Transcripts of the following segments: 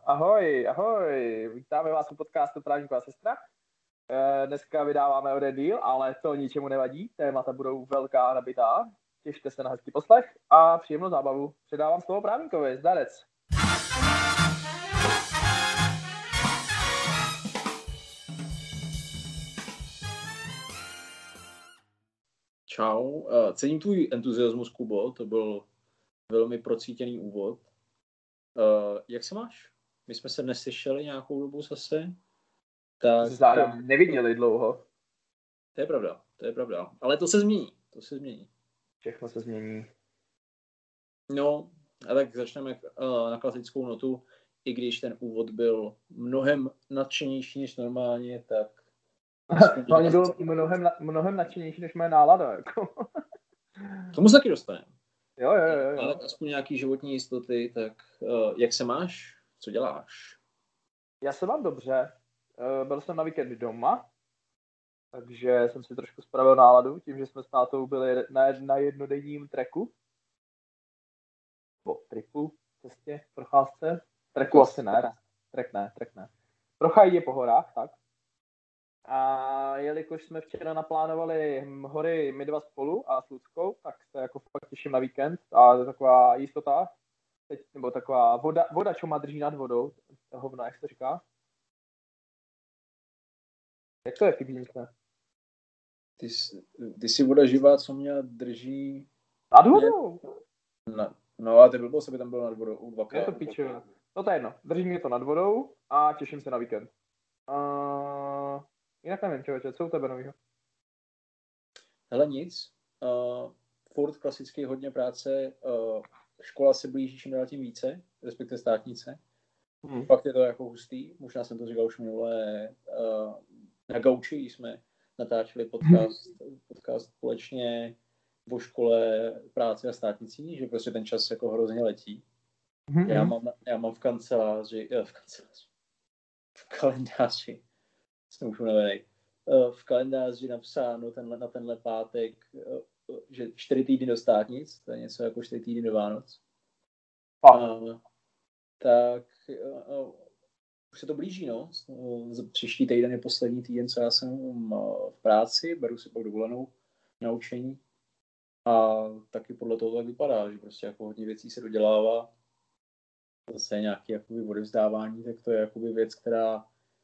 Ahoj, ahoj, vítáme vás u podcastu Trávníková sestra. Dneska vydáváme o den díl, ale to ničemu nevadí, témata budou velká a nabitá. Těšte se na hezký poslech a příjemnou zábavu. Předávám slovo Právníkovi, zdarec. Čau, cením tvůj entuziasmus, Kubo, to byl velmi procítěný úvod. Jak se máš? My jsme se neslyšeli nějakou dobu zase. Tak... Jste neviděli dlouho. To je pravda. Ale to se změní, Všechno se změní. No, a tak začneme na klasickou notu. I když ten úvod byl mnohem nadšenější než normálně, tak... Hlavně byl mnohem nadšenější než moje nálada. Jako. Tomu se taky dostaneme. Jo. Ale aspoň nějaký životní jistoty, tak jak se máš? Co děláš? Já se mám dobře. Byl jsem na víkend doma, takže jsem si trošku spravil náladu tím, že jsme s tátou byli na jednodenním treku. Tripu, cestě, procházce. Treku asi ne. Trek ne. Prochází po horách, tak. A jelikož jsme včera naplánovali hory my dva spolu a s Luckou, tak se jako fakt těším na víkend. A to je taková jistota, nebo taková voda, čo má drží nad vodou. Hovno, jak se říká? Jak to je chybíčka? Ty jsi voda živá, co mě drží... Nad vodou? No a ty blbost, aby tam bylo nad vodou dvakrát. Je to píčovina. No to je jedno. Drží mě to nad vodou a těším se na víkend. Jinak nevím, člověče, co u tebe novýho? Hele, nic. Furt klasicky hodně práce. Škola se blíží čím dál tím více, respektive státnice. Fakt je to jako hustý. Možná jsem to říkal už minule. Na Gauči jsme natáčeli podcast společně o škole, práci a státnicí, že prostě ten čas jako hrozně letí. Já mám v kalendáři jsem už unavený. V kalendáři napsáno na tenhle pátek, že 4 týdny do státnic, to je něco jako 4 týdny do Vánoc. Tak už se to blíží, no. Příští týden je poslední týden, co já jsem v práci, beru si pak dovolenou na učení. A taky podle toho tak vypadá, že prostě jako hodně věcí se dodělává. Zase nějaké jakoby odevzdávání, tak to je jakoby věc, která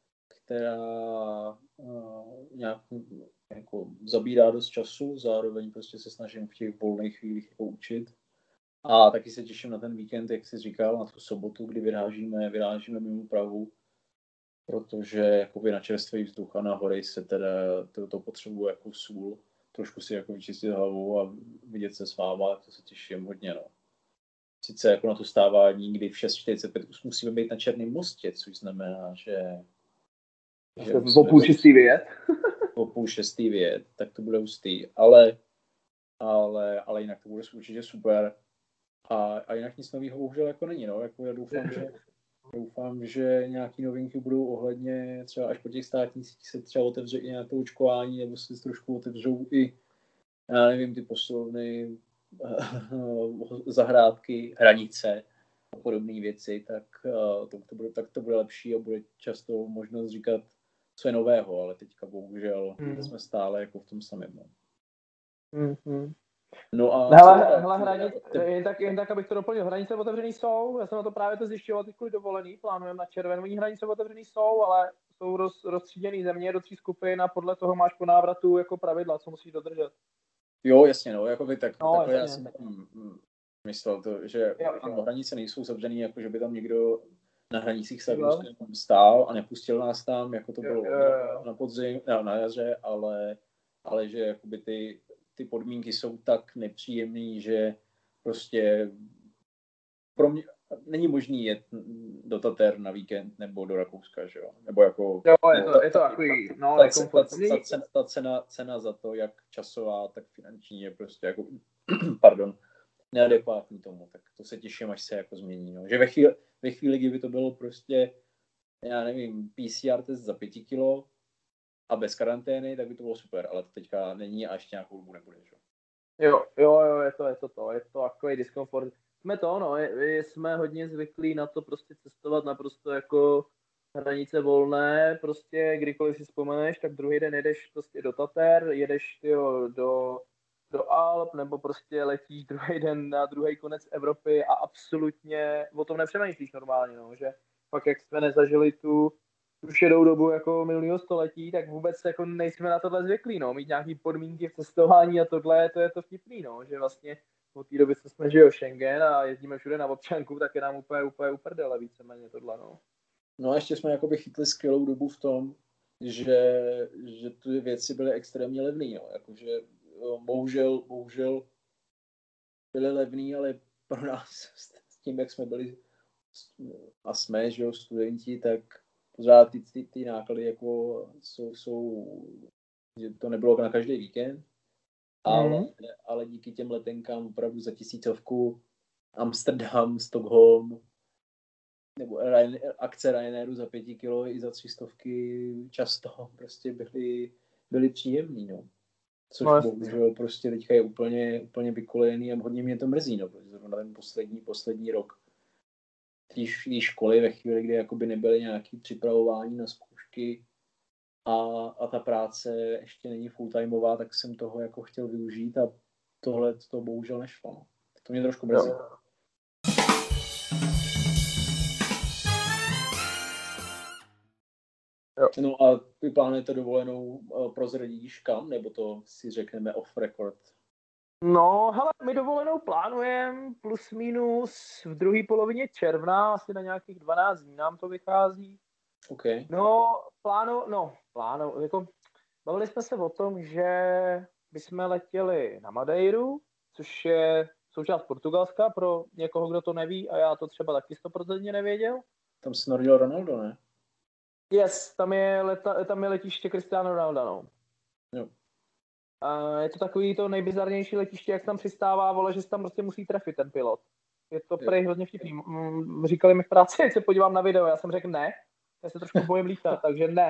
nějak jako zabírá dost času, zároveň prostě se snažím v těch volných chvílích jako učit. A taky se těším na ten víkend, jak jsi říkal, na tu sobotu, kdy vyrážíme mimo Prahu, protože jakoby na čerstvý vzduch a na hory se teda to potřebuje jako sůl, trošku si jako vyčistit hlavu a vidět se s váma, tak to se těším hodně, no. Sice jako na to stávání, kdy v 6:45 už musíme být na Černém mostě, což znamená, že o půl šestý vyjet. O půl šestý vyjet, tak to bude hustý, ale jinak to bude určitě super. A jinak nic nového bohužel jako není, no. Jako já doufám, že nějaký novinky budou ohledně třeba až po těch státnicích se třeba otevře i nějaké očkování, nebo se trošku otevřou i, já nevím, ty posilovny, zahrádky, hranice a podobné věci, tak to bude lepší a bude často možnost říkat, co je nového, ale teďka bohužel jsme stále jako v tom samém. No. No a jen tak, abych to doplnil, hranice otevřený jsou, já jsem na to právě to zjišťoval teď kvůli dovolený, plánujeme na červen, hranice otevřený jsou, ale jsou rozstříděný země do 3 skupin a podle toho máš po návratu jako pravidla, co musíš dodržet. Jo, jasně, no, jakoby takhle já jsem myslel to, že hranice nejsou zavřený, jako že by tam někdo na hranicích stál a nepustil nás tam, jako to bylo na podzim, na jaře, ale že jakoby ty podmínky jsou tak nepříjemný, že prostě pro mě není možný jet do Tater na víkend nebo do Rakouska, že jo? Nebo jako... Jo, je to takový, no, nekomfortní. Ta cena za to, jak časová, tak finanční je prostě jako, neadekvátní tomu, tak to se těším, až se jako změní, no. Že ve chvíli, kdyby to bylo prostě, já nevím, PCR test za 5 kilo a bez karantény, tak by to bylo super, ale to teďka není a ještě nějakou dobu nebude, že? Jo, je to takový diskomfort. jsme hodně zvyklí na to prostě cestovat naprosto jako hranice volné, prostě kdykoliv si vzpomeneš, tak druhý den jedeš prostě do Tater, jedeš do Alp, nebo prostě letíš druhý den na druhý konec Evropy a absolutně o tom nepřemýšlíš normálně, no, že fakt jak jsme nezažili tu šedou dobu jako minulého století, tak vůbec jako nejsme na tohle zvyklí, no, mít nějaký podmínky v cestování a tohle, to je to vtipný, no, že vlastně od té doby, co jsme žili Schengen a jezdíme všude na občanku, tak je nám úplně uprdele víceméně tohle, no. No a ještě jsme jakoby chytli skvělou dobu v tom, že ty věci byly extrémně levný, no. Jakože bohužel byly levný, ale pro nás s tím, jak jsme byli a jsme, že jo, studenti, tak pořád ty náklady jako jsou, že to nebylo na každý víkend, ale díky těm letenkám opravdu za 1000 Amsterdam, Stockholm, nebo akce Ryanairu za 5 kilo i za 300 často prostě byly příjemný, no. Což bohužel prostě teďka je úplně vykolejený a hodně mě to mrzí, no, protože zrovna ten poslední rok té školy ve chvíli, kdy jakoby nebyly nějaké připravování na zkoušky a ta práce ještě není fulltimeová, tak jsem toho jako chtěl využít a tohle to bohužel nešlo, no. To mě trošku mrzí. Jo. No a vy plánujete dovolenou, prozradíš kam, nebo to si řekneme off record? No, hele, my dovolenou plánujeme plus minus v druhé polovině června, asi na nějakých 12 dní nám to vychází. Okay. Jako, bavili jsme se o tom, že bychom letěli na Madeiru, což je součást Portugalska, pro někoho, kdo to neví, a já to třeba taky 100% nevěděl. Tam se narodil Ronaldo, ne? Yes, tam je letiště Cristiano Ronaldo, no. Jo. Je to takový to nejbizarnější letiště, jak tam přistává, vole, že se tam prostě musí trefit ten pilot. Je to prej hrozně vtipný. Říkali mi v práci, ať se podívám na video, já jsem řekl ne, já se trošku bojím lítat, takže ne.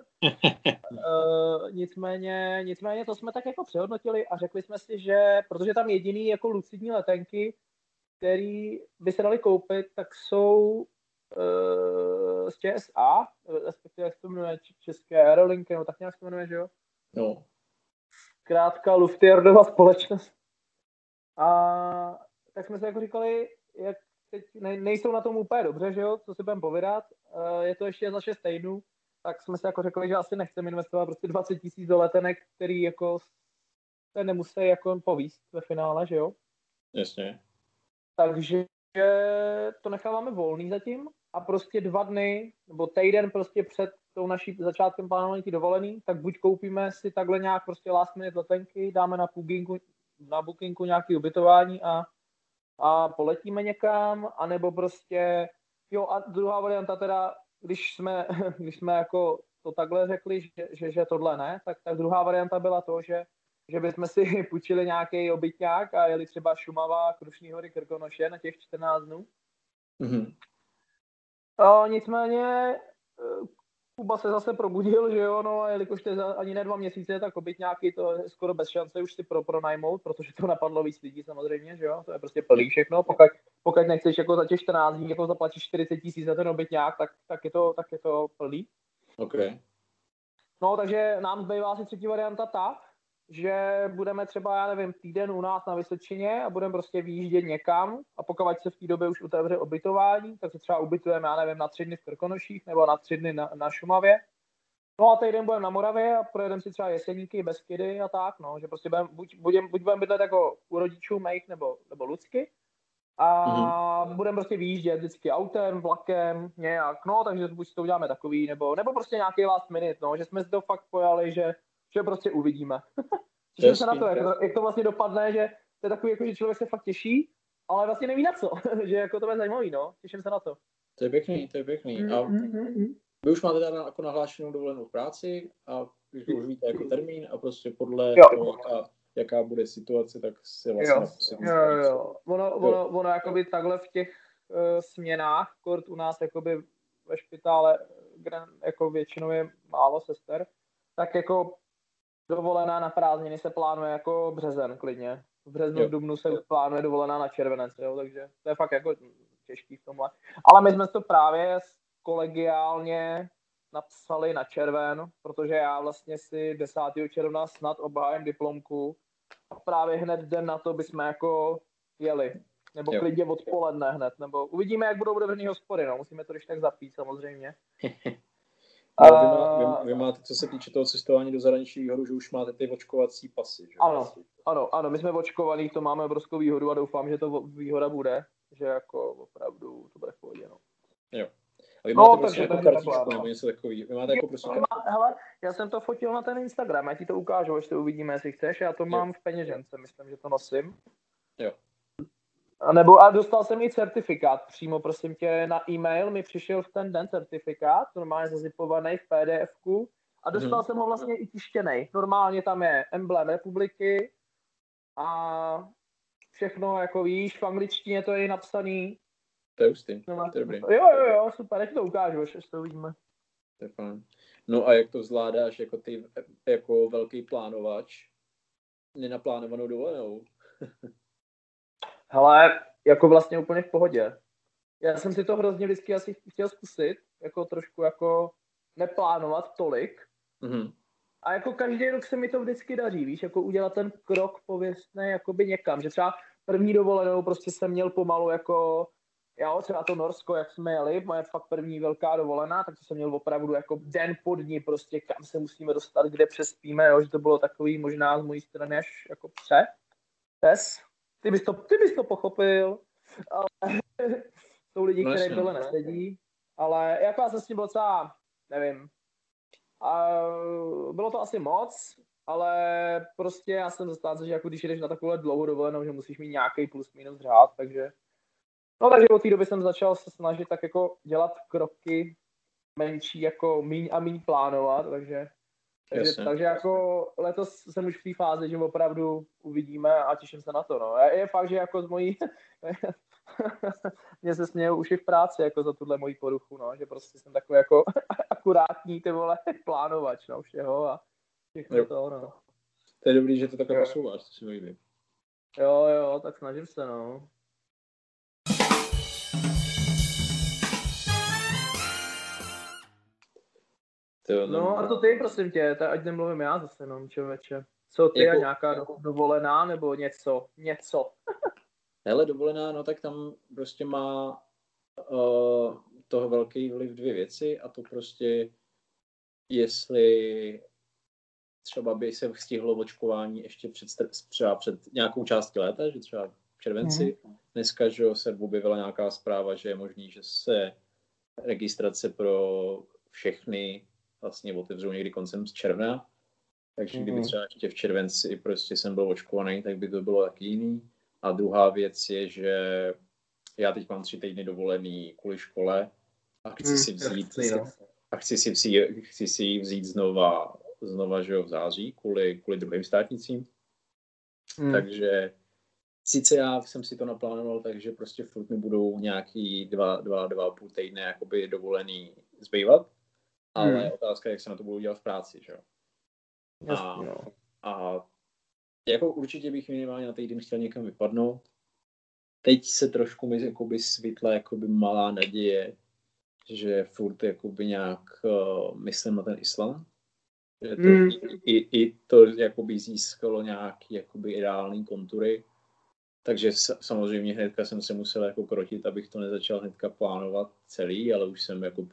Nicméně to jsme tak jako přehodnotili a řekli jsme si, že protože tam jediný jako lucidní letenky, který by se dali koupit, tak jsou z ČSA, respektive jak se to jmenuje, České aerolinky, no tak nějak se to jmenuje, že jo? No. Zkrátka Luftjardova společnost. A tak jsme si jako říkali, jak teď nejsou na tom úplně dobře, že jo, co si budeme povídat, je to ještě za 6 týdnů, tak jsme si jako řekli, že asi nechceme investovat prostě 20 000 do letenek, který jako se nemusí jako povíst ve finále, že jo. Jasně. Takže to necháváme volný zatím a prostě 2 dny, nebo týden prostě před tou naší začátkem plánování dovolený, tak buď koupíme si takhle nějak prostě last minute letenky, dáme na bookingu nějaké ubytování a poletíme někam, anebo prostě, jo a druhá varianta teda, když jsme jako to takhle řekli, že tohle ne, tak druhá varianta byla to, že bychom si půjčili nějaký obytňák a jeli třeba Šumava, Krušný hory, Krkonoše na těch 14 dnů. Mm-hmm. Nicméně Kuba se zase probudil, že jo, no a jelikož to je ani ne 2 měsíce, tak obytňáky to je skoro bez šance už si pronajmout, protože to napadlo víc lidí samozřejmě, že jo, to je prostě plný všechno, pokud nechceš jako za těch 14 dní jako zaplatit 40 000 za ten obytňák, tak je to plný. Okay. No, takže nám zbývá asi třetí varianta tak, že budeme třeba, já nevím, týden u nás na Vysočině a budeme prostě vyjíždět někam a pokud se v té době už otevře ubytování, tak se třeba ubytujeme, já nevím, na 3 dny v Krkonoších nebo na 3 dny na Šumavě. No a týden budeme na Moravě a projedeme si třeba Jeseníky, Beskydy a tak, no, že prostě buď budeme bydlet jako u rodičů mých nebo Lucky a budeme prostě vyjíždět vždycky autem, vlakem, nějak, no, takže buď to uděláme takový, nebo prostě nějaký last minute, no, že jsme si to fakt pojali, že prostě uvidíme. Těším se na to, jak to vlastně dopadne, že to je takový, jako, že člověk se fakt těší, ale vlastně neví na co, že jako to bude zajímavý, no, těším se na to. To je pěkný. A vy už máte teda jako nahlášenou dovolenou v práci a když už víte jako termín a prostě podle toho, jaká bude situace, tak se vlastně... Jo. Ono jakoby takhle v těch směnách, kort u nás jakoby ve špitále, kde jako většinou je málo sester, tak jako dovolená na prázdniny se plánuje jako březen klidně. v březnu, Jo. v dubnu se plánuje dovolená na červenec, jo, takže to je fakt jako těžký v tomhle. Ale my jsme to právě kolegiálně napsali na červen, protože já vlastně si 10. června snad obhájím diplomku a právě hned den na to bychom jako jeli. Nebo klidně odpoledne hned, nebo uvidíme, jak budou otevřený hospody, no, musíme to když tak zapít samozřejmě. No, vy máte, co se týče toho cestování do zahraničí, výhodu, že už máte ty očkovací pasy, že? Ano, my jsme očkovaní, to máme obrovskou výhodu a doufám, že to výhoda bude, že jako opravdu to bude v pohodě, no. Jo. A vy máte prostě jako kartičku nebo něco takový. Vy máte jako prostě hele, já jsem to fotil na ten Instagram, já ti to ukážu, až to uvidíme, jestli chceš, já to mám v peněžence, myslím, že to nosím. Jo. A dostal jsem i certifikát přímo, prosím tě, na e-mail mi přišel v ten den certifikát, normálně zazipovaný v PDF-ku a dostal jsem ho vlastně i tištěnej. Normálně tam je emblém republiky a všechno, jako víš, v angličtině to je napsaný. To je hustý, to je dobrý. Jo, super, jak to ukážu, až to uvidíme. To je fajn. No a jak to zvládáš jako ty, jako velký plánovač, nenaplánovanou dovolenou? Hele, jako vlastně úplně v pohodě. Já jsem si to hrozně vždycky asi chtěl zkusit, jako trošku jako neplánovat tolik. Mm-hmm. A jako každý rok se mi to vždycky daří, víš, jako udělat ten krok pověstný jakoby někam, že třeba první dovolenou prostě jsem měl pomalu jako, jo, třeba to Norsko, jak jsme jeli, moje fakt první velká dovolená, tak to jsem měl opravdu jako den po dni prostě, kam se musíme dostat, kde přespíme, jo, že to bylo takový možná z mojí strany až jako přes. Ty bys to pochopil, ale jsou lidi, kteří tohle nesedí, ale jako já jsem s tím byl docela, nevím, a bylo to asi moc, ale prostě já jsem zastánce, že jako když jdeš na takovou dlouhou dovolenou, že musíš mít nějaký plus minus řád, takže od té doby jsem začal se snažit tak jako dělat kroky menší, jako míň a míň plánovat, takže jako letos jsem už v té fázi, že opravdu uvidíme a těším se na to, no. Je fakt, že jako z mojí mě se smějou už i v práci jako za tuhle moji poruchu, no, že prostě jsem takový jako akurátní, ty vole, plánovač, no, všeho a všechno to, no. To je dobrý, že to takhle posouváš, to si mi líbí. Jo, tak snažím se, no. No a to ty, prosím tě, ať nemluvím já zase, no, člověče. Co ty jako, a nějaká dovolená nebo něco? Hele, dovolená, no tak tam prostě má toho velký vliv dvě věci a to prostě, jestli třeba by se stihlo očkování ještě před nějakou částí léta, že třeba v červenci. Dneska, že se objevila nějaká zpráva, že je možný, že se registrace pro všechny vlastně otevřou někdy koncem června. Takže kdyby třeba ještě v červenci prostě jsem byl očkovaný, tak by to bylo taky jiný. A druhá věc je, že já teď mám 3 týdny dovolený kvůli škole a chci si ji vzít znova, že v září kvůli druhým státnicím. Takže sice já jsem si to naplánoval, takže prostě furt mi budou nějaký 2,5 týdny jakoby dovolený zbývat, ale otázka je, jak se na to budu dělat v práci, že jo. A jako určitě bych minimálně na týden chtěl někam vypadnout. Teď se trošku mi jakoby svítla jakoby malá naděje, že furt jakoby nějak myslím na ten Island. Že to, i to jakoby získalo nějaký jakoby ideální kontury. Takže samozřejmě hnedka jsem se musel jako krotit, abych to nezačal hnedka plánovat celý, ale už jsem jako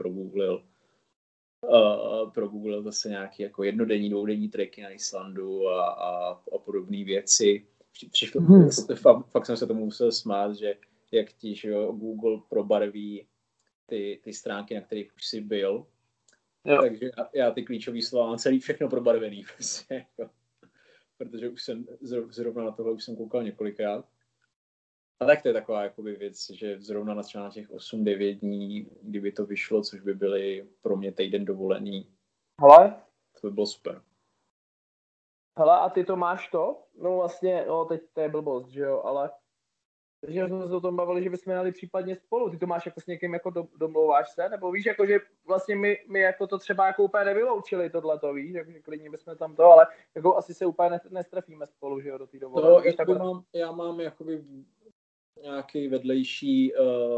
progooglil zase nějaké jako jednodenní, dvoudenní treky na Islandu a podobné věci. Fakt jsem se tomu musel smát, že jak ti, že Google probarví ty stránky, na kterých už jsi byl. Jo. Takže já ty klíčové slova mám celý všechno probarvený. Prostě, jako. Protože už jsem zrovna na tohle už jsem koukal několikrát. A tak to je taková jakoby věc, že zrovna na třeba těch 8-9 dní, kdyby to vyšlo, což by byly pro mě týden dovolený. Hele? To by bylo super. Hele, a ty to máš to? No vlastně, teď to je blbost, že jo, ale Takže jsme se o tom bavili, že bychom jeli případně spolu. Ty to máš jako s někým jako domlouváš se? Nebo víš, jako, že vlastně my jako to třeba jako úplně nevyloučili tohleto, víš, jako, že klidně bychom tam to, ale jako asi se úplně nestrefíme spolu, že jo, do té dovolené. To, Víš, já mám jakoby nějaký vedlejší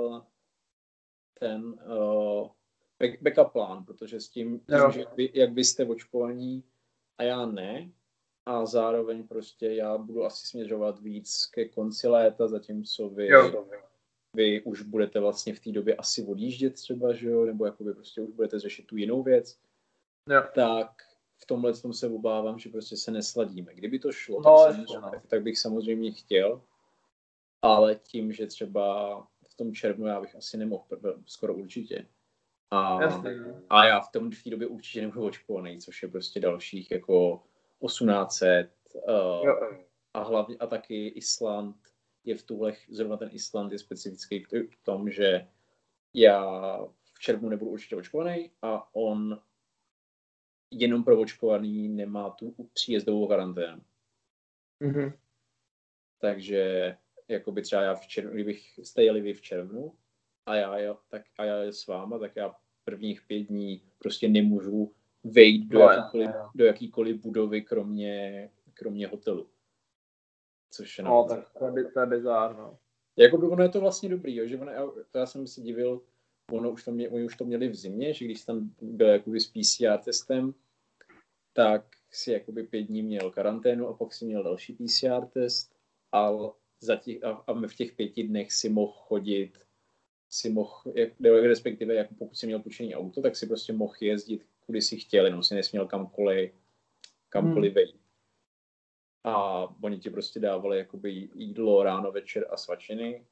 backup plán, protože s tím že jak vy jste očkovaní a já ne, a zároveň prostě já budu asi směřovat víc ke konci léta, zatímco vy už budete vlastně v té době asi odjíždět třeba, že jo, nebo jakoby prostě už budete řešit tu jinou věc, tak v tomhle tom se obávám, že prostě se nesladíme. Kdyby to šlo, tak bych samozřejmě chtěl, ale tím, že třeba v tom červnu já bych asi nemohl, skoro určitě. A já v té době určitě nebudu očkovaný, což je prostě dalších jako 1800 a hlavně a taky Island je v tuhle, zrovna ten Island je specifický v tom, že já v červnu nebudu určitě očkovaný a on jenom pro očkovaný nemá tu příjezdovou karanténu. Mm-hmm. Takže jakoby třeba já v červnu, kdybych jste jeli vy v červnu a já jel s váma, tak já prvních 5 dní prostě nemůžu vejít do jakýkoliv budovy, kromě hotelu. Což je tak to je bizár, no. Jakoby ono je to vlastně dobrý, jo, že to já jsem se divil, oni už to měli v zimě, že když tam byl jakoby s PCR testem, tak si jakoby 5 dní měl karanténu a pak si měl další PCR test a v těch 5 dnech si mohl chodit, respektive jako pokud si měl půjčený auto, tak si prostě mohl jezdit, kudy si chtěl, jenom si nesměl kamkoliv vejít. A oni ti prostě dávali jakoby jídlo ráno, večer a svačiny.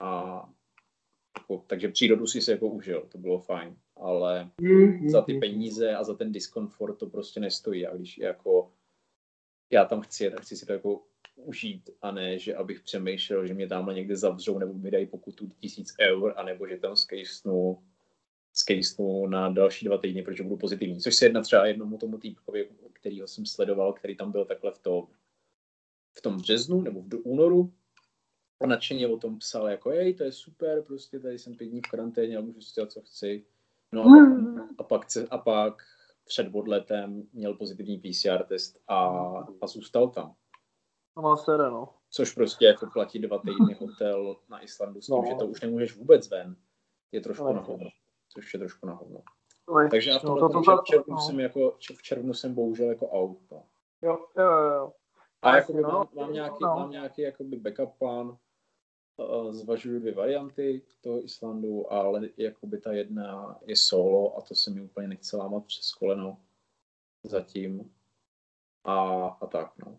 Takže přírodu si se jako užil, to bylo fajn. Ale za ty peníze a za ten diskomfort to prostě nestojí. A když jako já tam chci si to jako užít, a ne, že abych přemýšlel, že mě tamhle někde zavřou nebo mi dají pokutu 1000 eur, anebo že tam skejsnu na další 2 týdny, protože budu pozitivní. Což se jedná třeba jednomu tomu týpkovi, kterýho jsem sledoval, který tam byl takhle v tom březnu nebo v únoru a nadšeně o tom psal jako to je super, prostě tady jsem 5 dní v karanténě a můžu si dělat, co chci. No a pak před odletem měl pozitivní PCR test a zůstal tam. No. Což prostě jako platí 2 týdny hotel na Islandu s tím, že to už nemůžeš vůbec ven. Je trošku na hovno. Což je trošku na hovno. Takže já v červnu jsem bohužel jako out. No. Jo. A jako mám nějaký jakoby backup plán, zvažuju 2 varianty toho Islandu, ale jakoby ta jedna je solo a to se mi úplně nechce lámat přes koleno zatím. A tak, no.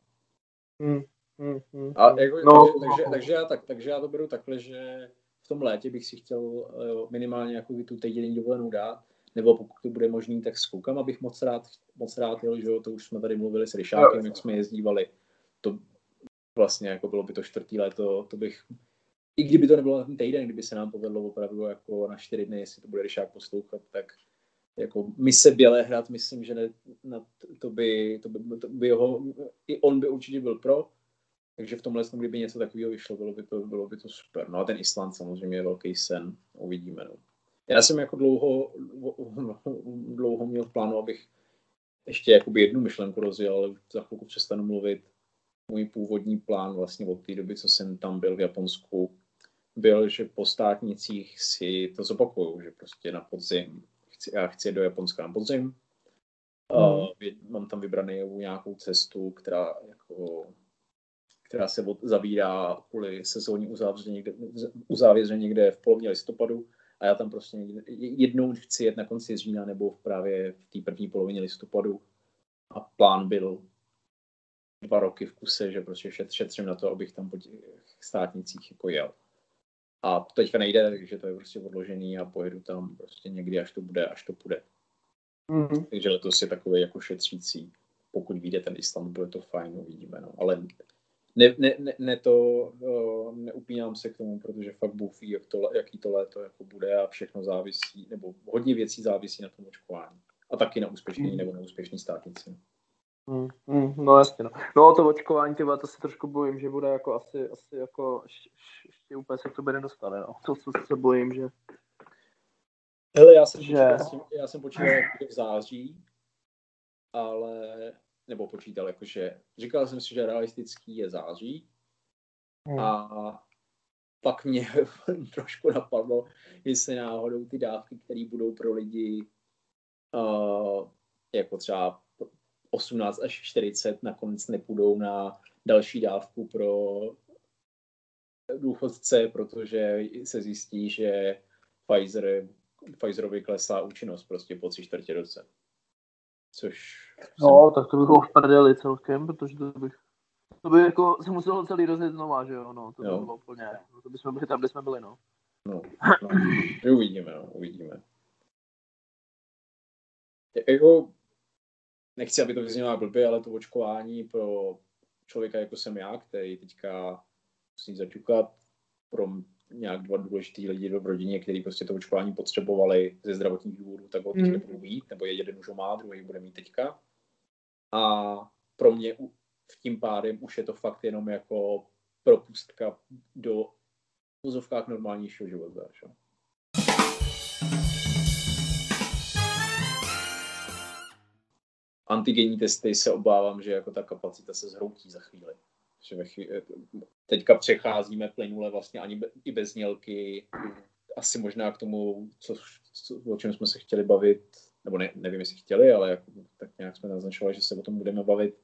Takže já to beru takhle, že v tom létě bych si chtěl minimálně jako tu týdenní dovolenou dát, nebo pokud to bude možný, tak s klukama bych moc rád jel, že jo, to už jsme tady mluvili s Ryšákem, jak jsme jezdívali. To vlastně jako bylo by to 4. léto, to bych, i kdyby to nebylo na ten týden, kdyby se nám povedlo opravdu jako na 4 dny, jestli to bude Ryšák poslouchat, tak jako mise Bělehrad, myslím, že to by ho, i on by určitě byl pro, takže v tomhle, kdyby něco takového vyšlo, bylo by to super. No a ten Island samozřejmě je velký sen, uvidíme. No. Já jsem jako dlouho měl v plánu, abych ještě jakoby jednu myšlenku rozjel, ale za chvilku přestanu mluvit. Můj původní plán vlastně od té doby, co jsem tam byl v Japonsku, byl, že po státnicích si to zopakuju, že prostě na podzim, já chci do Japonska na podzim. Mám tam vybranou nějakou cestu, která se zavírá kvůli sezónní uzávěře někde v polovině listopadu a já tam prostě jednou chci jet na konci října nebo právě v té první polovině listopadu a plán byl 2 roky v kuse, že prostě šetřím na to, abych tam po těch státnicích jako jel. A to teďka nejde, takže to je prostě odložený a pojedu tam prostě někdy, až to půjde. Takže letos je takový jako šetřící. Pokud vyjde ten Island, bude to fajn, uvidíme. No. Ale neupínám se k tomu, protože fakt Bůh ví, jaký to léto jako bude a všechno závisí, nebo hodně věcí závisí na tom očkování. A taky na úspěšný nebo neúspěšný státnici. No jasně, no. No to očkování, tyba, to se trošku bojím, že bude jako asi jako ještě úplně se k tobě nedostane, no. To, co se bojím, že... Hele, já jsem počítal jako v září, ale, nebo počítal jakože, říkal jsem si, že realistický je září a pak mě trošku napadlo, jestli náhodou ty dávky, které budou pro lidi jako třeba 18 až 40 nakonec nepůjdou na další dávku pro důchodce, protože se zjistí, že Pfizerovi klesá účinnost prostě po 3/4 roce. Což... No, tak to by bylo v prdeli celkem, protože to by jako se muselo celý rozjet znova, že jo, no, to by bylo úplně, to bychom byli tam, kde jsme byli, no. No. Uvidíme. Jako, nechci, aby to vyznělo blbě, ale to očkování pro člověka jako jsem já, který teďka musí zaťukat pro nějak 2 důležitý lidi v rodině, kteří prostě to očkování potřebovali ze zdravotních důvodů, tak ho teď nebudou mít, nebo jeden už ho má, druhý bude mít teďka. A pro mě v tím pádem už je to fakt jenom jako propustka do vozovkách normálnějšího života. Že? Antigenní testy se obávám, že jako ta kapacita se zhroutí za chvíli. Že teďka přecházíme plynule vlastně ani i bez znělky, asi možná k tomu, o čem jsme se chtěli bavit, nebo nevím, jestli chtěli, ale jako, tak nějak jsme naznačovali, že se o tom budeme bavit.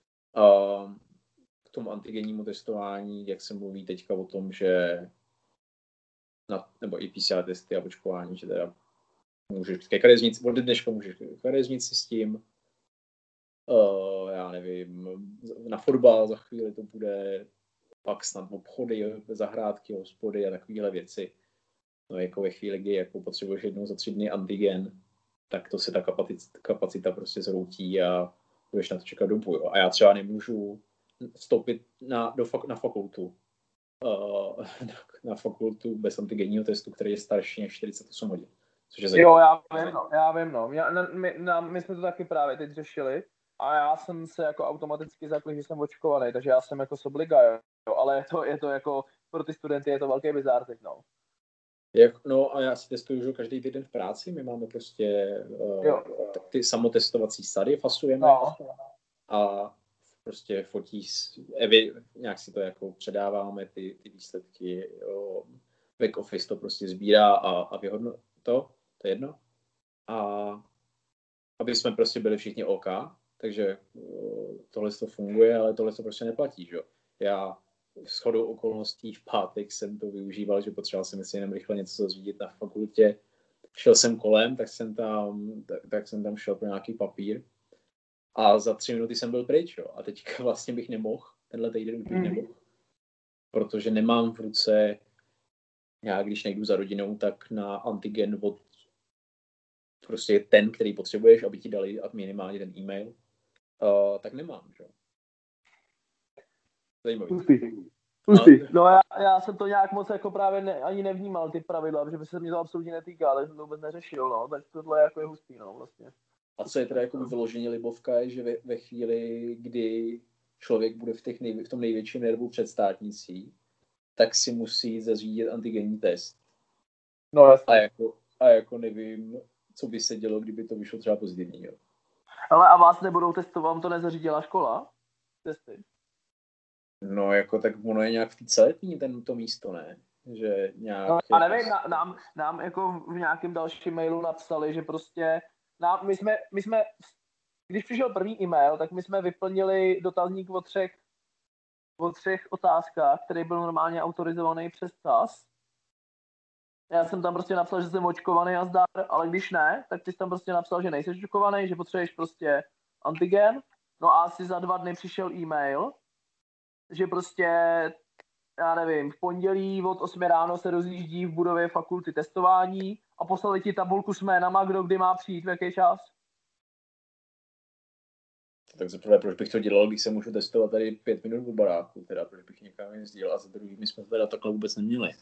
K tomu antigennímu testování, jak se mluví teďka o tom, že nebo i PCR testy a očkování, že teda můžeš ke kadeřnici, od dneška můžeš ke kadeřnici s tím, já nevím, na fotbal za chvíli to bude, pak snad obchody, zahrádky, hospody a takovéhle věci. No jako ve chvíli, kdy jako potřebuješ jednou za 3 dny antigen, tak to se ta kapacita prostě zhroutí a budeš na to čekat dobu. Jo. A já třeba nemůžu vstoupit na fakultu. Na fakultu bez antigenního testu, který je starší než 48 hodin. Což je jo, já vím, no. My jsme to taky právě teď řešili a já jsem se jako automaticky zakl, že jsem očkovaný, takže já jsem jako s obliga, jo. Ale je to jako pro ty studenty je to velký bizár teď, no. No a já si testuju každý týden v práci, my máme prostě ty samotestovací sady, fasujeme a prostě fotí, nějak si to jako předáváme, ty výsledky, back office to prostě sbírá a vyhodnotí to je jedno. A aby jsme prostě byli všichni OK, takže tohle to funguje, ale tohle to prostě neplatí, že jo. Já shodou okolností v pátek jsem to využíval, že potřeboval jsem si jenom rychle něco zařídit na fakultě. Šel jsem kolem, tak jsem tam šel pro nějaký papír a za 3 minuty jsem byl pryč, jo. A teďka vlastně bych nemohl, tenhle týden už bych nemohl, protože nemám v ruce, já když nejdu za rodinou, tak na antigen od prostě ten, který potřebuješ, aby ti dali minimálně ten e-mail, tak nemám, že? Zajímavý. Pustý. No já jsem to nějak moc jako právě ani nevnímal ty pravidla, protože by se mě to absolutně netýká, ale jsem to vůbec neřešil, no, tak tohle jako je hustý, no, vlastně. A co je teda jako vyloženě libovka, je, že ve chvíli, kdy člověk bude v tom největším nervu před státnicí, tak si musí zařídit antigenní test. No jasně. A jako nevím, co by se dělo, kdyby to vyšlo třeba pozitivní, jo. Ale a vás nebudou testovat, vám to nezařídila škola? Testy? No jako tak ono je nějak v té celetní to místo, ne? Že nějak... No, a nevím, nám jako v nějakém dalším mailu napsali, že prostě my jsme, když přišel první e-mail, tak my jsme vyplnili dotazník o 3 otázkách, který byl normálně autorizovaný přes CAS. Já jsem tam prostě napsal, že jsem očkovaný a zdar, ale když ne, tak ty jsi tam prostě napsal, že nejsi očkovaný, že potřebuješ prostě antigen. No a asi za 2 dny přišel e-mail, že prostě, já nevím, v pondělí od 8 ráno se rozjíždí v budově fakulty testování a poslali ti tabulku s jménama, kdo kdy má přijít, v jaký čas. Tak za prvé, proč bych to dělal, když se můžu testovat tady 5 minut v baráku, teda proč bych někam jezdil, a za druhý, my jsme teda takhle vůbec neměli.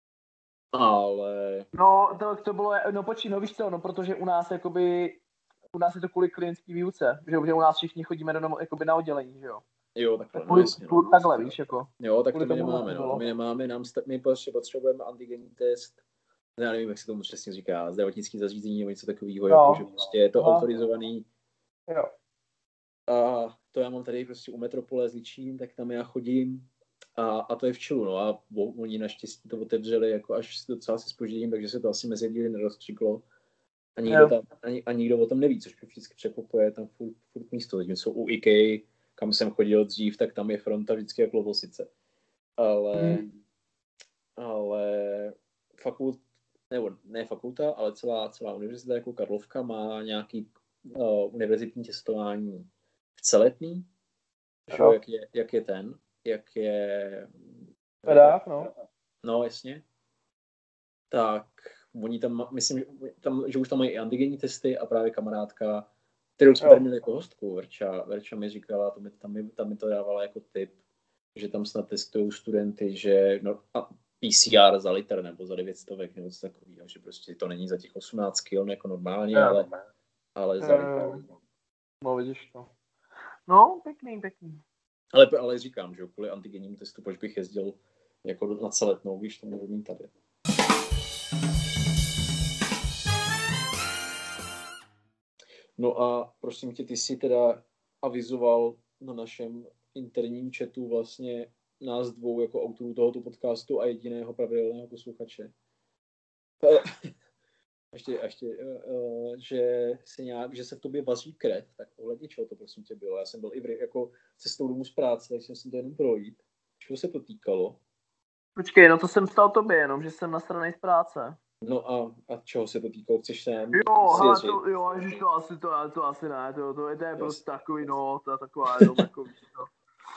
Ale... No, to bylo, no počkej, no víš co, no protože u nás jakoby u nás je to kvůli klientský výuce, že u nás všichni chodíme jakoby na oddělení, že jo. Jo, takhle, Tak no jasně. No. Takhle, víš, jako. Jo, tak to my tomu nemáme, no. To my nemáme, my prostě potřebujeme antigenní test. Já nevím, jak se tomu přesně říká, zdravotnický zařízení nebo něco takového, No. jako, že prostě je to autorizovaný. Jo. A to já mám tady prostě u Metropole s Ličín, tak tam já chodím a to je v čilu, no a oni naštěstí to otevřeli jako až docela se zpožděním, takže se to asi mezi díly nerozstřiklo. A nikdo o tom neví, což mě vždycky překvapuje, tam furt místo. Zatímco u IKEA, kam jsem chodil dřív, tak tam je fronta vždycky jako Lovosice. Ale fakulta, ale celá univerzita jako Karlovka má nějaký univerzitní testování v Celetný, jak je pedák, no. No, jasně. Tak oni tam, myslím, že už tam mají i antigenní testy a právě kamarádka, kterou jsme tady měli jako hostku, Verča mi říkala, tam mi to dávala jako tip, že tam snad testují studenty, že PCR za litr nebo za 900 nebo něco takového, že prostě to není za těch 18 kg jako normálně, ale za litr. No, vidíš to. No, pěkný. Ale říkám, že kvůli antigennímu testu, proč bych jezdil jako na Celetnou, víš, to můžu mít tady. No a prosím tě, ty jsi teda avizoval na našem interním chatu vlastně nás dvou jako autorů tohoto podcastu a jediného pravidelného posluchače. Ještě, že se v tobě vaří krev, tak ohledně čeho to prosím tě bylo? Já jsem byl i jako cestou domů z práce, takže jsem si to jenom projít. Čeho se to týkalo? Počkej, no to jsem psal tobě, jenom že jsem nasranej z práce. No a čeho se to týkalo? Chceš sem? Ježiš, to asi ne, to je prostě takový, no, to je taková jenom jako, no.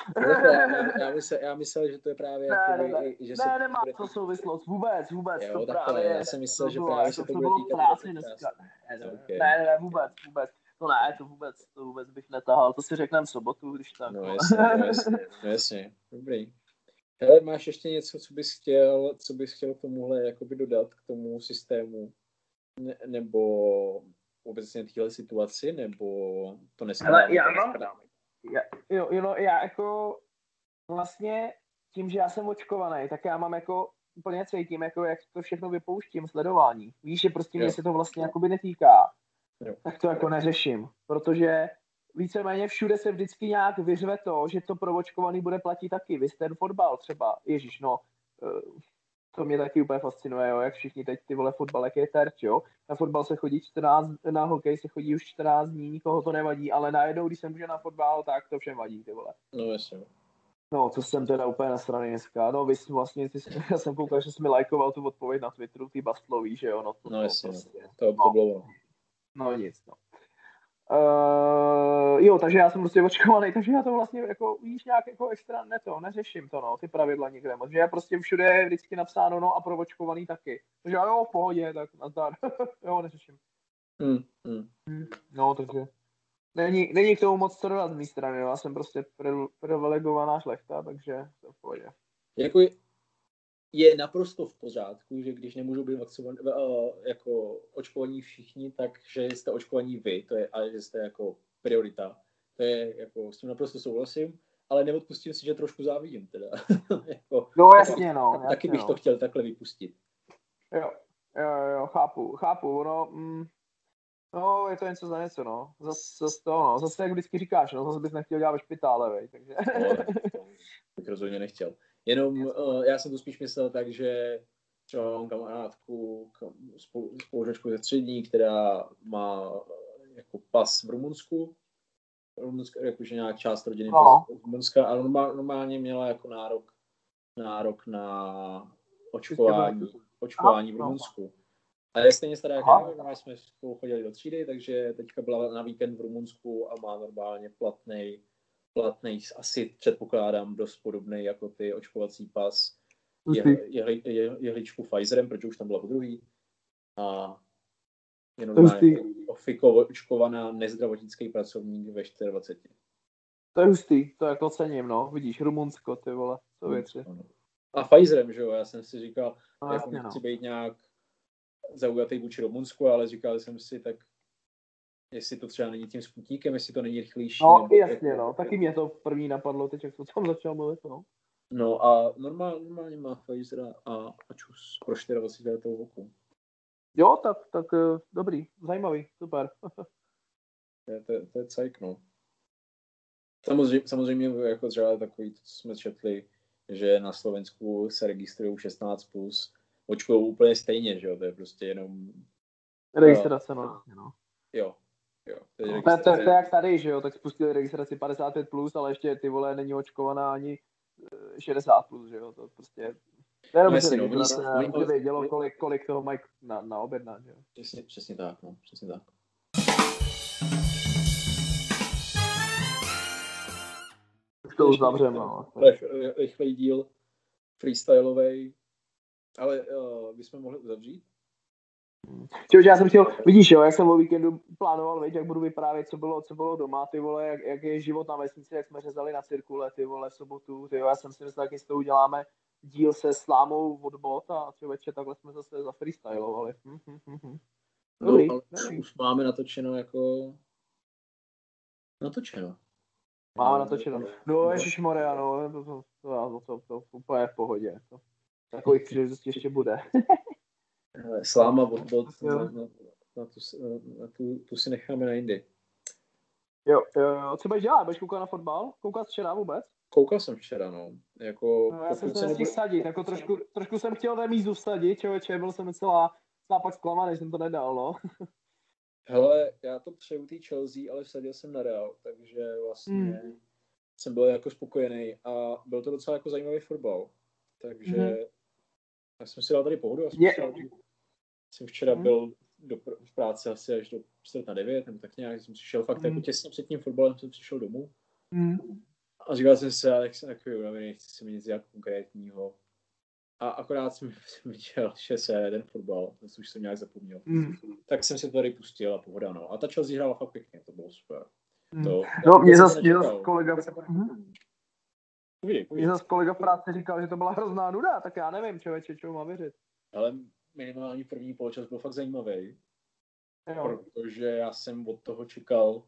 Já myslel, že to je právě ne, nemá to souvislost, vůbec, jo, to takhle, právě já jsem myslel, že právě se to bude týkat práci dneska. Ne, vůbec. To ne, to vůbec bych netahal, to si řekneme v sobotu, když tak. No jasně, dobrý. Hele, máš ještě něco, co bys chtěl k tomuhle jakoby dodat, k tomu systému, nebo obecně téhle situaci, nebo to neskladáme? Já jako vlastně tím, že já jsem očkovaný, tak já mám jako úplně cítím, jako jak to všechno vypouštím, sledování. Víš, že prostě mě se to vlastně jakoby netýká. Jo. Tak to jako neřeším, protože víceméně všude se vždycky nějak vyřve to, že to pro očkovaný bude platit taky. Vy ten fotbal třeba, ježiš, no, to mě taky úplně fascinuje, jo, jak všichni teď ty vole fotbal, jak je terč, jo. Na fotbal se chodí 14, na hokej se chodí už 14 dní, nikoho to nevadí, ale najednou, když jsem může na fotbal, tak to všem vadí, ty vole. No jasně. No, to jsem teda úplně nasraný dneska. No, vlastně, já jsem koukal, že jsi mi lajkoval tu odpověď na Twitteru, ty Bastlový, že jo, no jasně, to bylo. No nic, no. Jo, takže já jsem prostě očkovaný, takže já to vlastně jako, víš, nějak jako extra neřeším to, no, ty pravidla nikde moc, že já prostě všude je vždycky napsáno, no a pro očkovaný taky. Takže jo, v pohodě, tak nazdar, jo, neřeším. No, takže není k tomu moc co dodat z mý strany, jo, já jsem prostě privilegovaná šlechta, takže to v pohodě. Jako je naprosto v pořádku, že když nemůžou být jako očkovaní všichni, takže jste očkovaní vy, a že jste jako priorita. To je jako, s tím naprosto souhlasím, ale neodpustím si, že trošku závidím teda. Jako, no jasně, taky bych to chtěl takhle vypustit. Jo, chápu, no, je to něco za něco, no. Zase jak vždycky říkáš, no, zase bys nechtěl dělat ve špitále, vej, takže. No, to bych rozhodně nechtěl. Jenom já jsem to spíš myslel tak, že třeba mám kamarádku, spolužačku ze střední, která má jako pas v Rumunsku, jakože nějak část rodiny pas v Rumunska, ale normálně měla jako nárok na očkování v Rumunsku. A je stejně stará jak já, jsme spolu chodili do třídy, takže teďka byla na víkend v Rumunsku a má normálně platnej, asi předpokládám dost podobný jako ty očkovací pas, jehličku Pfizerem, protože už tam byla podruhý. A je normálně očkovaná nezdravotnický pracovník ve 24. To je hustý, to jako cením, no. Vidíš, Rumunsko, ty vole, to věci. A Pfizerem, že jo, já jsem si říkal, no, jako nechci být nějak zaujatý vůči Rumunsku, ale říkal jsem si, tak jestli to třeba není tím Sputnikem, jestli to není rychlejší. No, nebo jasně, no. Taky mě to první napadlo, teď jak jsem tam začal mluvit, no. No a normálně má Pfizer a čus pro 24 roku. Jo, tak dobrý, zajímavý, super. To je cajk, no. Samozřejmě jako třeba takový, co jsme četli, že na Slovensku se registrují 16+, očkují úplně stejně, že jo, to je prostě jenom... Registrace, no. Jo. To je jak tady, že jo, tak spustili registraci 55+, ale ještě ty vole není očkovaná ani 60+, že jo, to prostě... To je jenom si registrace, aby vědělo, kolik toho mají na objednat, že jo. Přesně tak, no, přesně tak. Už to uzavřeme, no. Rychlej díl, freestylovej, ale bychom mohli uzavřít. Já jsem chtěl, vidíš jo, jak jsem o víkendu plánoval, jak budu vyprávět, co bylo doma, ty vole, jak je život na vesnici, jak jsme řezali na cirkule, ty vole, v sobotu, ty jo, já jsem si myslel, jak z toho uděláme díl se slámou od bot a člověče, takhle jsme zase zafreestylovali. Dobrý, ale už máme natočeno jako... Máme natočeno. No, ježišmarja, no, to úplně v pohodě. Takových příležitostí ještě bude. Sláma od bot, tu si necháme na jindy. Jo, co budeš dělat? Budeš koukat na fotbal? Koukal jsi včera vůbec? Koukal jsem včera, no. Jako, no já jsem se nestihl sadit, jako trošku jsem chtěl remízu vsadit, člověče, byl jsem docela pak zklamaný, jsem to nedal, no. Hele, já to přeju tý Chelsea, ale vsadil jsem na Real, takže vlastně jsem byl jako spokojený a byl to docela jako zajímavý fotbal. Takže já jsem si dal tady pohodu, jsem včera byl v práci asi až do 8:45, nebo tak nějak, jsem přišel fakt jako těsně před tím fotbalem, jsem přišel domů. A říkal jsem si, jak jsem takový unavený, chci si mi nic dělat konkrétního. A akorát jsem viděl, že se jeden fotbal, to už jsem nějak zapomněl. Tak jsem si to tady pustil a pohoda, no. A ta Chelsea hrála fakt pěkně, to bylo super. Mě zase kolega... Mě zase kolega v práci říkal, že to byla hrozná nuda, tak já nevím, člověče, čemu mám věřit. Ale minimálně první poločas byl fakt zajímavý. Protože já jsem od toho čekal...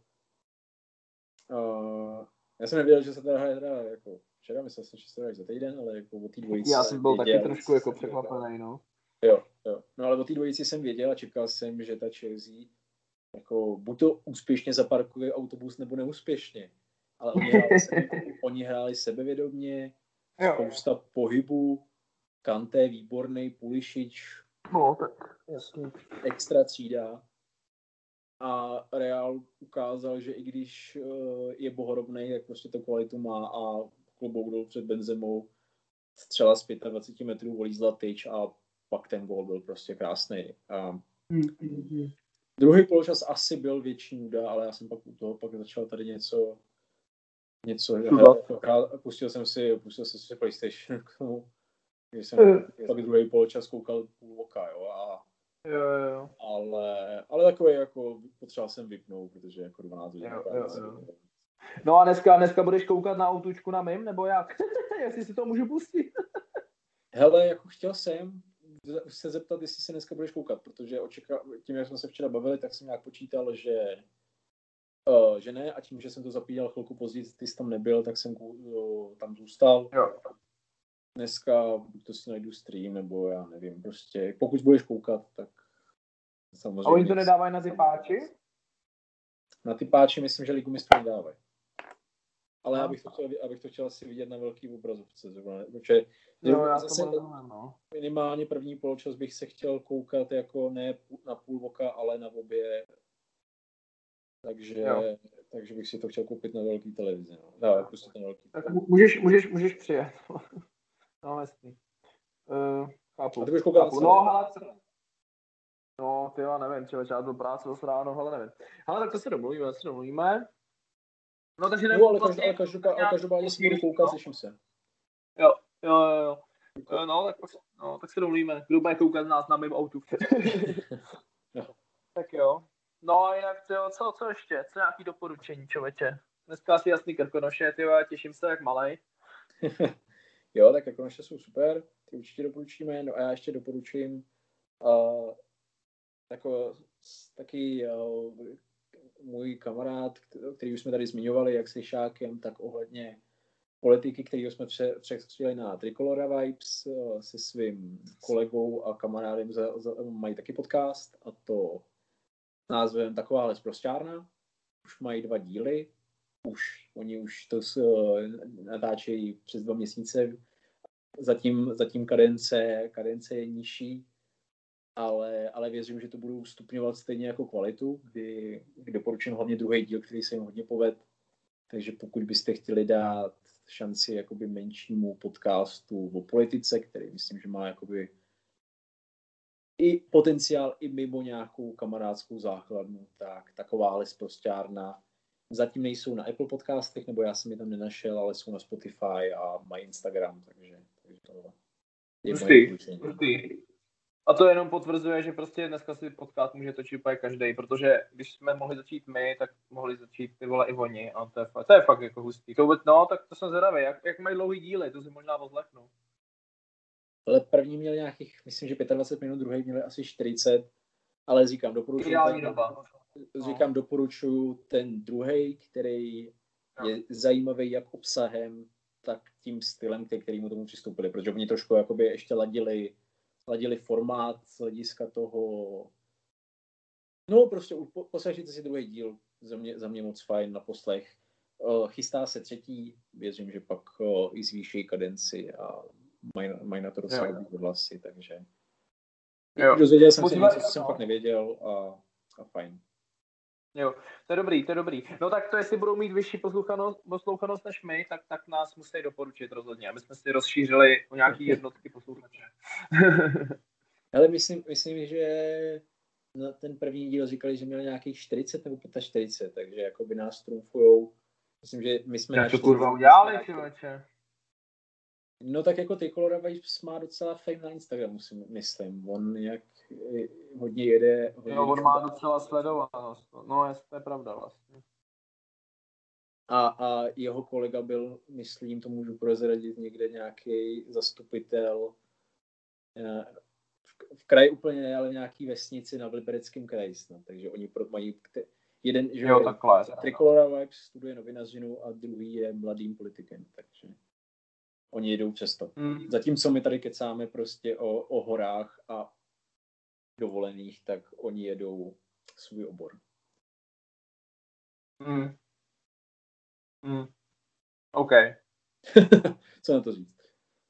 já jsem nevěděl, že se teda hraje jako včera, myslel jsem, že se hraje za týden, ale jako o té dvojici... Já jsem byl taky trošku jako překvapený, no. Jo. No ale o té dvojici jsem věděl a čekal jsem, že ta Chelsea jako buď to úspěšně zaparkuje autobus, nebo neúspěšně. Ale oni hráli sebevědomě, spousta pohybu, Kanté výborný, Pulisic, no, tak jasně. Extra třída. A Real ukázal, že i když je bohorovnej, tak prostě to kvalitu má a klobouk dolů před Benzemou, střela z 25 metrů volízla tyč a pak ten gól byl prostě krásný. Druhý poločas asi byl větší nuda, ale já jsem pak u toho pak začal tady něco pustil jsem si PlayStation k tomu, když jsem pak druhý poločas koukal půl oka, jo, Jo. Ale takový jako potřeboval jsem vypnout, protože jako 12 hodin. No a dneska budeš koukat na autůčku na mým, nebo jak? Jestli si to můžu pustit? Hele, jako chtěl jsem se zeptat, jestli se dneska budeš koukat, protože tím, jak jsme se včera bavili, tak jsem nějak počítal, že ne, a tím, že jsem to zapíjel chvilku později, ty jsi tam nebyl, tak jsem tam zůstal. Jo. Dneska buď to si najdu stream, nebo já nevím, prostě pokud budeš koukat, tak samozřejmě. A oni to nedávají na ty páči? Na ty páči myslím, že Ligu mistrů nedávají. Ale abych to chtěl asi vidět na velký obrazovce, protože zase minimálně první poločas bych se chtěl koukat jako ne na půl oka, ale na obě. Takže bych si to chtěl koupit na velký televizi. No, prostě ten velký. Tak můžeš přijet. No, jasný. Chápu. A ty budeš koukat No, ty já nevím, třeba do práce zase ráno, ale nevím. Ale tak to se domluvíme. No, takže nevím. Ale každopádně si budu koukat, slyším se. Jo. No, tak se domluvíme. Kdo bude koukat nás na mým autu. Tak jo. No a jinak, co ještě? Co nějaký doporučení, člověče? Dneska asi jasný Krkonoše, já těším se jak malej. Jo, tak Krkonoše jsou super, ty určitě doporučíme, no a já ještě doporučím taky můj kamarád, který už jsme tady zmiňovali, jak se Šákem, tak ohledně politiky, kterýho jsme překřtili na Tricolora Vibes se svým kolegou a kamarádem mají taky podcast a to názvem Takováhle sprosťárna. Už mají 2 díly. Oni už to natáčejí přes 2 měsíce. Zatím kadence je nižší, ale věřím, že to budou stupňovat stejně jako kvalitu, kdy doporučím hlavně druhý díl, který se jim hodně poved. Takže pokud byste chtěli dát šanci jakoby menšímu podcastu o politice, který myslím, že má jakoby i potenciál i mimo nějakou kamarádskou základnu, tak takováhle sprosťárna. Zatím nejsou na Apple podcastech, nebo já jsem je tam nenašel, ale jsou na Spotify a mají Instagram, takže to je moje doporučení. A to jenom potvrzuje, že prostě dneska si podcast může točit úplně každej, protože když jsme mohli začít my, tak mohli začít ty vole i oni a to je fakt jako hustý. Tak to jsem zvědavý, jak mají dlouhý díly, to si možná poslechnu. Ale první měl nějakých, myslím, že 25 minut, druhý měl asi 40, ale říkám, doporučuju ten druhý, který je zajímavý jak obsahem, tak tím stylem, kterýmu tomu přistoupili, protože oni trošku jakoby ještě ladili formát z hlediska toho. No prostě poslechněte si druhý díl, za mě moc fajn na poslech. Chystá se třetí, věřím, že pak i zvýší kadenci a mají na to docela dobrý hlasy, takže dozvěděl jsem se něco, co jsem fakt nevěděl a fajn. Jo, to je dobrý. No tak to, jestli budou mít vyšší poslouchanost než my, tak nás musí doporučit rozhodně, aby jsme si rozšířili o nějaký jednotky posluchače. Ale myslím, že na ten první díl říkali, že měl nějakých 40 nebo 45, takže jakoby nás trumfujou. Myslím, že my jsme... Jak to kurva udělali, člověče? No tak jako Tricolora Vibes má docela fame na Instagramu, myslím. On jak hodně jede... On má docela sledovanost. No, to je pravda vlastně. A jeho kolega byl, myslím, to můžu prozradit, někde nějaký zastupitel v kraji úplně, ale nějaký vesnici na Libereckém kraji snad. Takže oni mají jeden, že Tricolora Vibes studuje novinařinu a druhý je mladým politikem, takže oni jedou přesto. Zatímco my tady kecáme prostě o horách a dovolených, tak oni jedou svůj obor. OK. Co na to říct?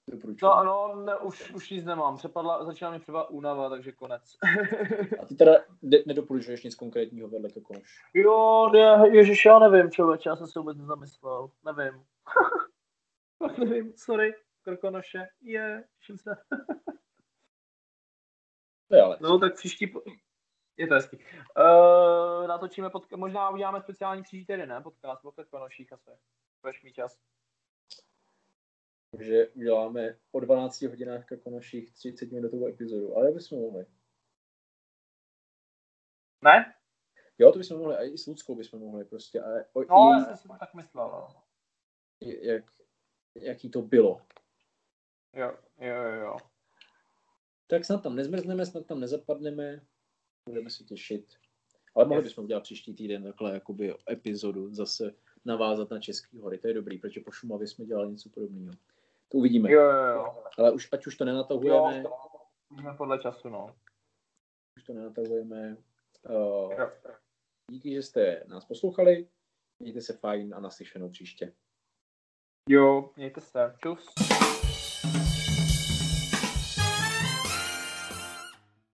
Už nic nemám. Začala mi třeba únava, takže konec. A ty teda nedoporučuješ nic konkrétního vedle Krkonoš? Jo, ježiš, já nevím, člověče, já jsem se vůbec nezamyslel. Nevím. Nevím, sorry, Krkonoše. Těším se. No, tak příští... Je to hezký. Natočíme možná uděláme speciální příští týden, ne? Podcast o Krkonoších asi. Budeš mít čas. Takže uděláme o 12 hodinách Krkonoších 30-minutovou epizodu, ale bychom mohli. Ne? Jo, to bychom mohli, a i s Ludskou bychom mohli prostě. Ale já jsem tak myslel. Jaký to bylo. Jo. Tak snad tam nezmrzneme, snad tam nezapadneme, budeme se těšit. Ale mohli bychom udělat příští týden takhle jakoby epizodu, zase navázat na Český hory, to je dobrý, protože po Šumavě jsme dělali něco podobného. To uvidíme. Jo. Ale ať už to nenatahujeme. Jo, podle času, no. Už to nenatahujeme. Díky, že jste nás poslouchali. Mějte se fajn a naslyšenou příště. Jo, mějte se. Čus.